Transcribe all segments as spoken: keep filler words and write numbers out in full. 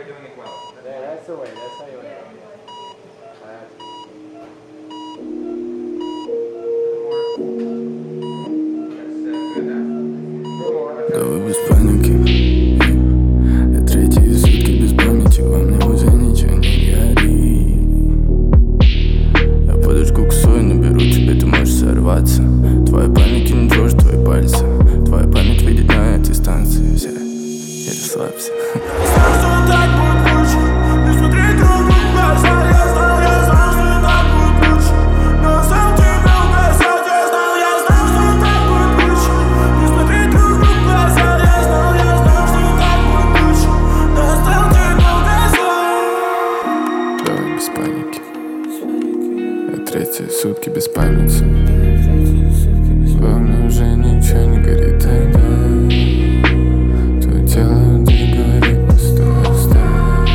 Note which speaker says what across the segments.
Speaker 1: doing it well.
Speaker 2: Yeah, that's the way. That's how you win.
Speaker 3: Давай без паники. Я третьи сутки без памяти, во мне уже ничего не горит. Я подушку кусаю, наберу тебе, ты можешь сорваться. Твоя память не дрожь, твои пальцы. Твоя память видит на этой станции вся. И расслабься. Без паники. Я третьи сутки без памяти. Во мне уже ничего не горит, ай да. Твое тело не говорит, но стой, стой.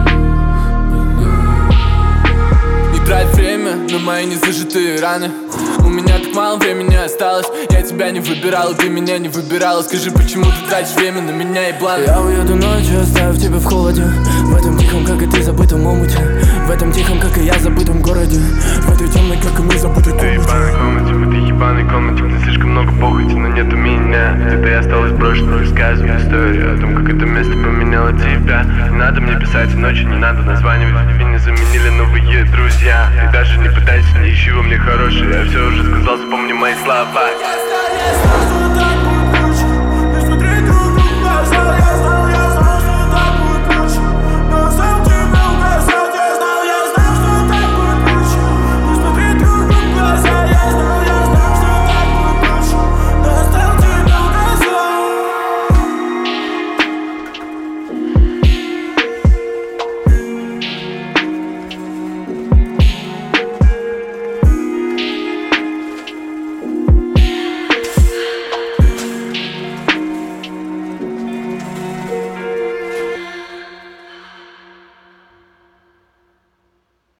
Speaker 3: Не трать время на мои незажитые раны. У меня так мало времени осталось. Я тебя не выбирал, и ты меня не выбирала. Скажи, почему ты тратишь время на меня и планы? Я уеду ночью, оставив тебя в холоде. В этом тихом, как и ты, забытом омуте. В этом тихом, как и я, забытом городе. В этой темной, как и мы, забытой комнате.
Speaker 4: В ебаной комнате, в этой ебаной комнате, где слишком много похоти, но нету меня. Где-то я осталась брошена, рассказываю историю о том, как это место поменяло тебя. Не надо мне писать и ночью, не надо названивать. Меня заменили новые друзья. И даже не пытайся, не ищи во мне хорошее. Я все уже сказал, вспомни мои слова.